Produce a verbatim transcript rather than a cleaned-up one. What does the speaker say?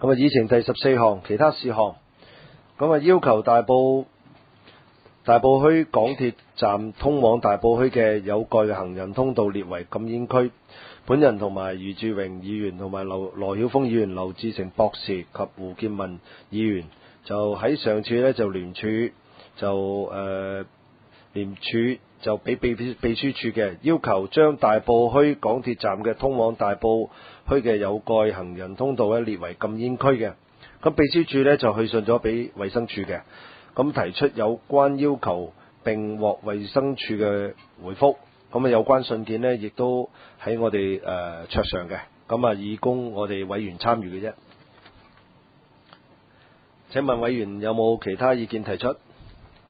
咁啊，議程第十四項其他事項，咁啊要求大埔大埔墟港鐵站通往大埔墟嘅有蓋嘅行人通道列為禁煙區。本人同埋余志榮議員同埋羅羅曉峰議員、劉志成博士及胡建文議員就喺上次呢就聯署就誒、呃、聯署就俾秘秘書處嘅要求將大埔墟港鐵站嘅通往大埔墟嘅有蓋行人通道呢列為禁煙區嘅。咁秘書處呢就去信咗俾衛生署嘅，咁提出有關要求並獲衛生署嘅回覆。咁啊，有關信件呢亦都喺我哋誒、呃、桌上嘅，咁啊，以供我哋委員參與嘅啫。請問委員有冇其他意見提出？